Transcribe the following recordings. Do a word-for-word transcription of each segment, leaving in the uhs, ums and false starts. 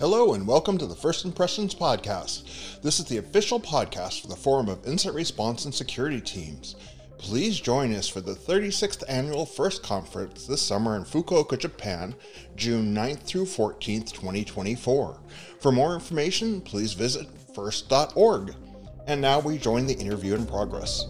Hello and welcome to the First Impressions Podcast. This is the official podcast for the Forum of Incident Response and Security Teams. Please join us for the thirty-sixth Annual FIRST Conference this summer in Fukuoka, Japan, June ninth through fourteenth, twenty twenty-four. For more information, please visit first dot org. And now we join the interview in progress.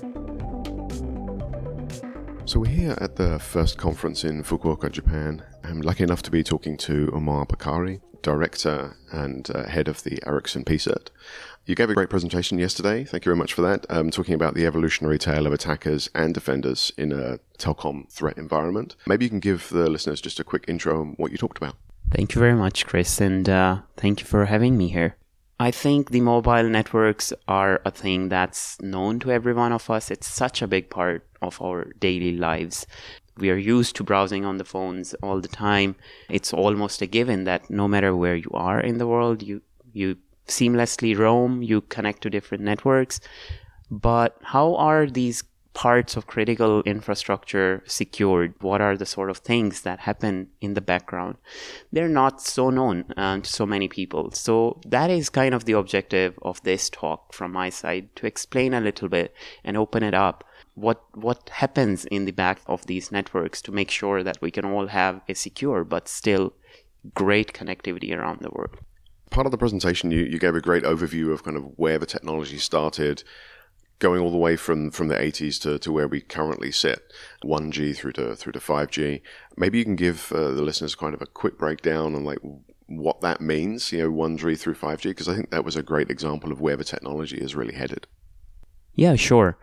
So we're here at the FIRST Conference in Fukuoka, Japan. I'm lucky enough to be talking to Omar Bakari, Director and uh, Head of the Ericsson P CERT. You gave a great presentation yesterday. Thank you very much for that. Um, talking about the evolutionary tale of attackers and defenders in a telecom threat environment. Maybe you can give the listeners just a quick intro on what you talked about. Thank you very much, Chris, and uh, thank you for having me here. I think the mobile networks are a thing that's known to every one of us. It's such a big part of our daily lives. We are used to browsing on the phones all the time. It's almost a given that no matter where you are in the world, you you seamlessly roam, you connect to different networks. But how are these parts of critical infrastructure secured? What are the sort of things that happen in the background? They're not so known um, to so many people. So that is kind of the objective of this talk from my side, to explain a little bit and open it up. What what happens in the back of these networks to make sure that we can all have a secure but still great connectivity around the world. Part of the presentation, you, you gave a great overview of kind of where the technology started, going all the way from, from the eighties to, to where we currently sit, one G through to through to five G. Maybe you can give uh, the listeners kind of a quick breakdown on like what that means, you know, one G through five G, because I think that was a great example of where the technology is really headed. Yeah, sure.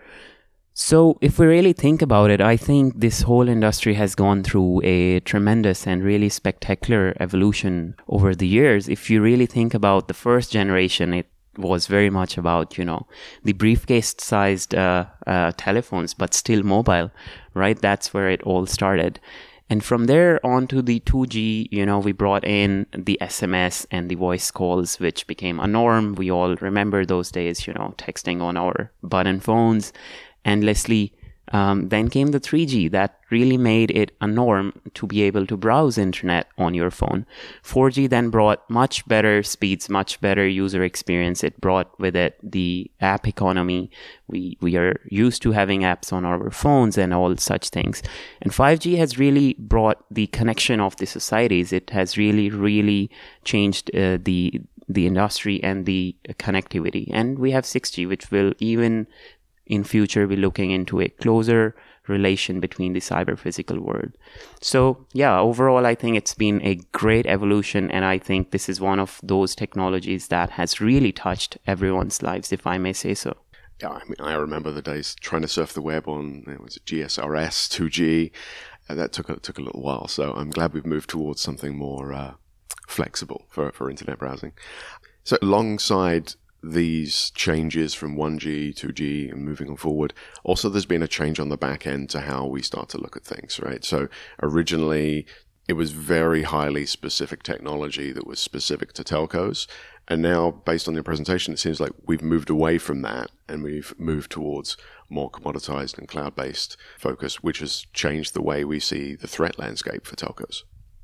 So if we really think about it, I think this whole industry has gone through a tremendous and really spectacular evolution over the years. If you really think about the first generation, it was very much about, you know, the briefcase-sized uh, uh, telephones, but still mobile, right? That's where it all started. And from there on to the two G, you know, we brought in the S M S and the voice calls, which became a norm. We all remember those days, you know, texting on our button phones endlessly. Um, then came the three G that really made it a norm to be able to browse internet on your phone. four G then brought much better speeds, much better user experience. It brought with it the app economy. We we are used to having apps on our phones and all such things. And five G has really brought the connection of the societies. It has really, really changed uh, the the industry and the connectivity. And we have six G, which will even in future be looking into a closer relation between the cyber-physical world. So yeah, overall, I think it's been a great evolution, and I think this is one of those technologies that has really touched everyone's lives, if I may say so. Yeah, I mean, I remember the days trying to surf the web on, it was G S R S, two G. Uh, that took a, took a little while, so I'm glad we've moved towards something more uh, flexible for, for internet browsing. So alongside these changes from one G, two G, and moving on forward, also there's been a change on the back end to how we start to look at things, right? So originally, it was very highly specific technology that was specific to telcos. And now, based on your presentation, it seems like we've moved away from that and we've moved towards more commoditized and cloud-based focus, which has changed the way we see the threat landscape for telcos.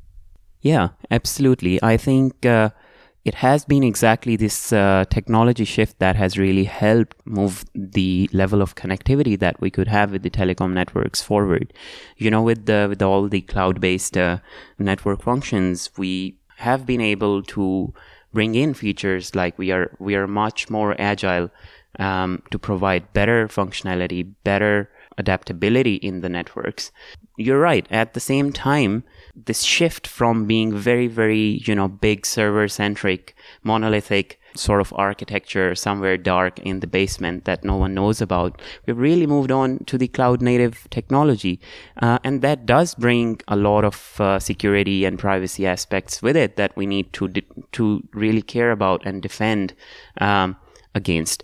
Yeah, absolutely. I think uh, it has been exactly this uh, technology shift that has really helped move the level of connectivity that we could have with the telecom networks forward. You know, with the with all the cloud-based uh, network functions, we have been able to bring in features like we are we are much more agile um, to provide better functionality, better adaptability in the networks. You're right. At the same time, this shift from being very, very, you know, big server-centric, monolithic sort of architecture somewhere dark in the basement that no one knows about, we've really moved on to the cloud-native technology. Uh, and that does bring a lot of uh, security and privacy aspects with it that we need to de- to really care about and defend um, against.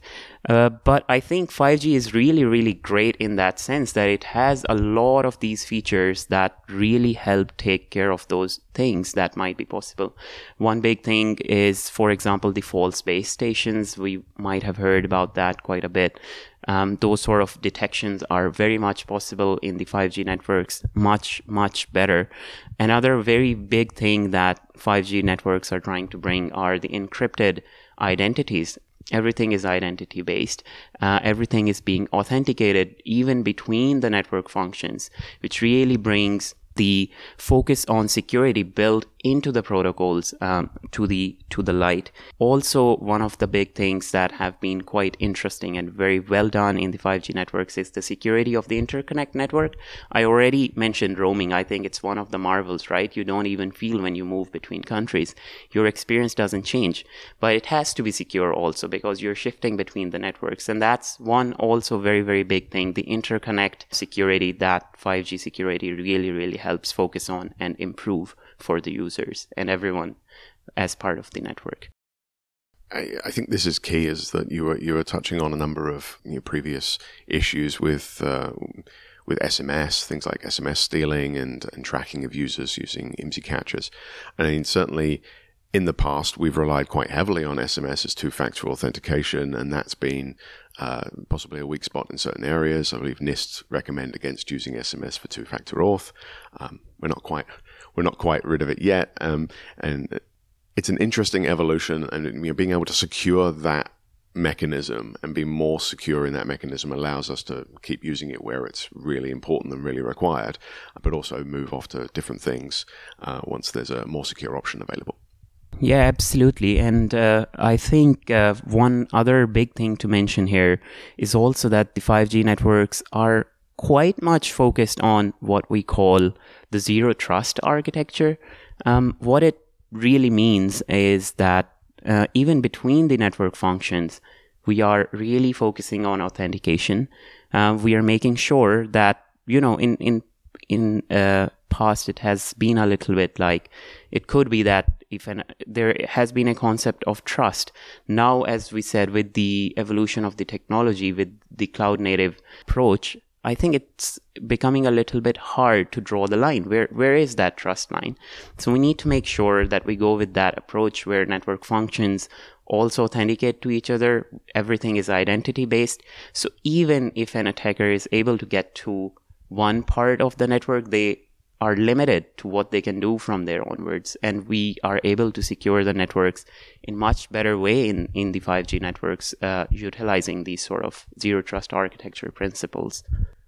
Uh, but I think five G is really, really great in that sense that it has a lot of these features that really help take care of those things that might be possible. One big thing is, for example, the false base stations. We might have heard about that quite a bit. Um, those sort of detections are very much possible in the five G networks, much, much better. Another very big thing that five G networks are trying to bring are the encrypted identities. Everything is identity based. Uh, everything is being authenticated even between the network functions, which really brings the focus on security built into the protocols um, to the to the light. Also, one of the big things that have been quite interesting and very well done in the five G networks is the security of the interconnect network. I already mentioned roaming. I think it's one of the marvels, right? You don't even feel when you move between countries. Your experience doesn't change, but it has to be secure also because you're shifting between the networks. And that's one also very, very big thing, the interconnect security that five G security really, really helps focus on and improve for the users and everyone as part of the network. I, I think this is key, is that you were you were touching on a number of you know, previous issues with uh, with S M S, things like S M S stealing and, and tracking of users using I M S I catchers. I mean, certainly in the past, we've relied quite heavily on S M S as two-factor authentication, and that's been uh, possibly a weak spot in certain areas. I believe NIST recommend against using S M S for two-factor auth. Um, we're not quite we're not quite rid of it yet, um, and it's an interesting evolution. And you know, being able to secure that mechanism and be more secure in that mechanism allows us to keep using it where it's really important and really required, but also move off to different things uh, once there's a more secure option available. Yeah, absolutely. And uh, I think uh, one other big thing to mention here is also that the five G networks are quite much focused on what we call the zero trust architecture. Um, what it really means is that uh, even between the network functions, we are really focusing on authentication. Uh, we are making sure that, you know, in, in, in uh, past, it has been a little bit like, it could be that if an, there has been a concept of trust. Now, as we said, with the evolution of the technology, with the cloud native approach, I think it's becoming a little bit hard to draw the line. Where where is that trust line? So we need to make sure that we go with that approach where network functions also authenticate to each other. Everything is identity based. So even if an attacker is able to get to one part of the network, they are limited to what they can do from there onwards. And we are able to secure the networks in much better way in, in the five G networks, uh, utilizing these sort of zero trust architecture principles.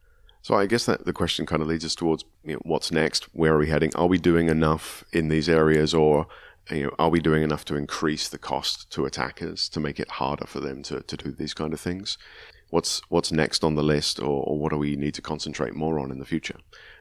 So I guess that the question kind of leads us towards, you know, what's next? Where are we heading? Are we doing enough in these areas, or you know, are we doing enough to increase the cost to attackers to make it harder for them to, to do these kind of things? What's what's next on the list, or, or what do we need to concentrate more on in the future?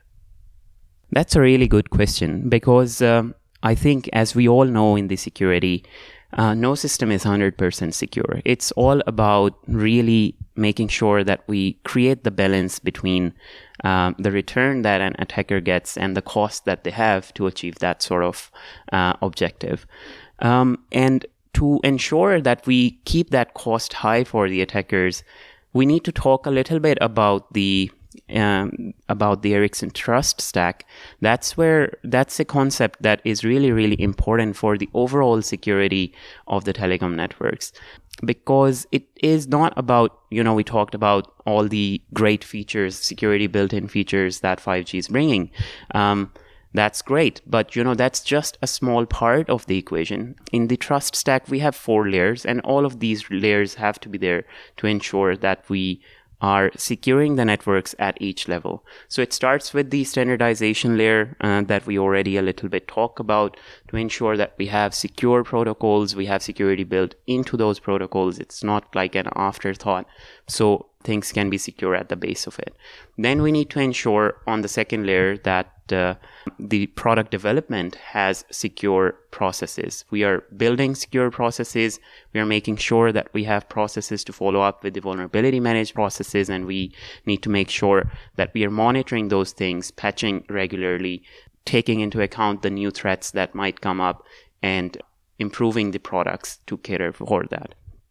That's a really good question, because um, I think, as we all know in the security, uh, no system is one hundred percent secure. It's all about really making sure that we create the balance between um, the return that an attacker gets and the cost that they have to achieve that sort of uh, objective. Um, and to ensure that we keep that cost high for the attackers, we need to talk a little bit about the Um, about the Ericsson Trust Stack. That's where that's a concept that is really, really important for the overall security of the telecom networks, because it is not about, you know, we talked about all the great features, security built-in features that five G is bringing. Um, that's great, but, you know, that's just a small part of the equation. In the Trust Stack, we have four layers, and all of these layers have to be there to ensure that we are securing the networks at each level. So it starts with the standardization layer uh, that we already a little bit talk about, to ensure that we have secure protocols, we have security built into those protocols. It's not like an afterthought. So things can be secure at the base of it. Then we need to ensure on the second layer that uh, the product development has secure processes. We are building secure processes. We are making sure that we have processes to follow up with the vulnerability managed processes, and we need to make sure that we are monitoring those things, patching regularly, taking into account the new threats that might come up, and improving the products to cater for that.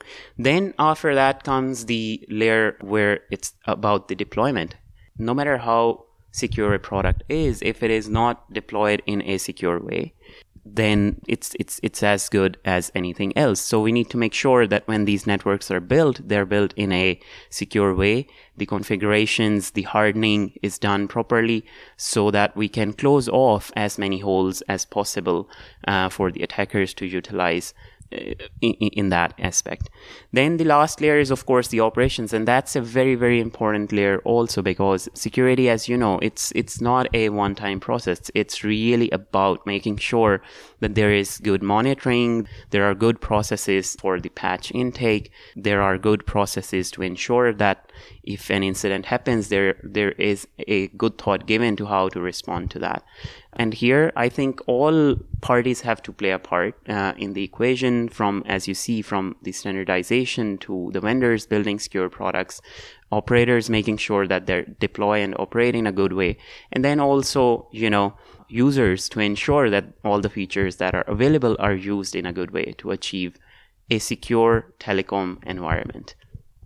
Then after that comes the layer where it's about the deployment. No matter how secure a product is, if it is not deployed in a secure way, then it's it's it's as good as anything else. So we need to make sure that when these networks are built, they're built in a secure way. The configurations, the hardening is done properly so that we can close off as many holes as possible uh, for the attackers to utilize In, in that aspect. Then the last layer is, of course, the operations, and that's a very, very important layer also, because security, as you know, it's it's not a one-time process. It's really about making sure that there is good monitoring, there are good processes for the patch intake, there are good processes to ensure that if an incident happens, there there is a good thought given to how to respond to that. And here, I think all parties have to play a part uh, in the equation, from, as you see, from the standardization to the vendors building secure products, operators making sure that they deploy and operate in a good way, and then also, you know, users to ensure that all the features that are available are used in a good way to achieve a secure telecom environment.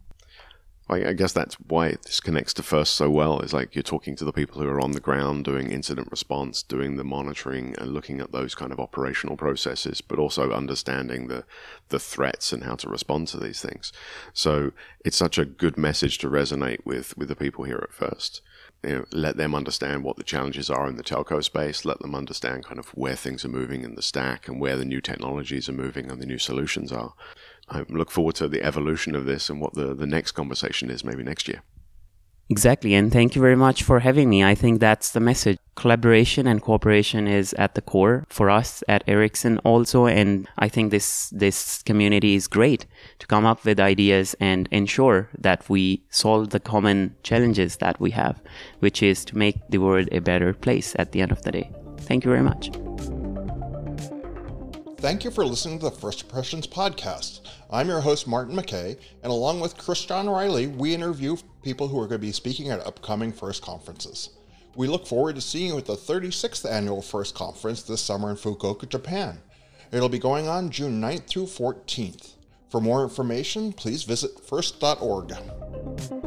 I guess that's why this connects to FIRST so well. Is like you're talking to the people who are on the ground doing incident response, doing the monitoring and looking at those kind of operational processes, but also understanding the the threats and how to respond to these things. So it's such a good message to resonate with with the people here at FIRST. You know, let them understand what the challenges are in the telco space, let them understand kind of where things are moving in the stack and where the new technologies are moving and the new solutions are. I look forward to the evolution of this and what the, the next conversation is maybe next year. Exactly, and thank you very much for having me. I think that's the message. Collaboration and cooperation is at the core for us at Ericsson also, and I think this this community is great to come up with ideas and ensure that we solve the common challenges that we have, which is to make the world a better place at the end of the day. Thank you very much. Thank you for listening to the First Impressions podcast. I'm your host, Martin McKay, and along with Christian Riley, we interview people who are going to be speaking at upcoming FIRST conferences. We look forward to seeing you at the thirty-sixth Annual FIRST Conference this summer in Fukuoka, Japan. It'll be going on June ninth through fourteenth. For more information, please visit first dot org.